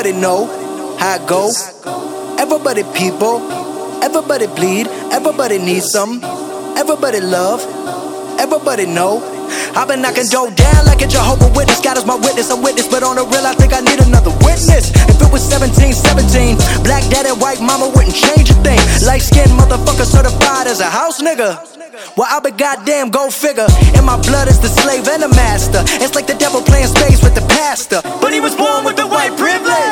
Everybody know how it go. Everybody people, everybody bleed, everybody needs some. Everybody love, everybody know. I've been knocking dough down like a Jehovah's Witness. God is my witness, I'm witness, but on the real I think I need another witness. If it was 17, black dad and white mama wouldn't change a thing. Light-skinned motherfucker certified as a house nigga. Well, I be goddamn, go figure. In my blood is the slave and the master. It's like the devil playing space with the pastor, but he was born with the white privilege.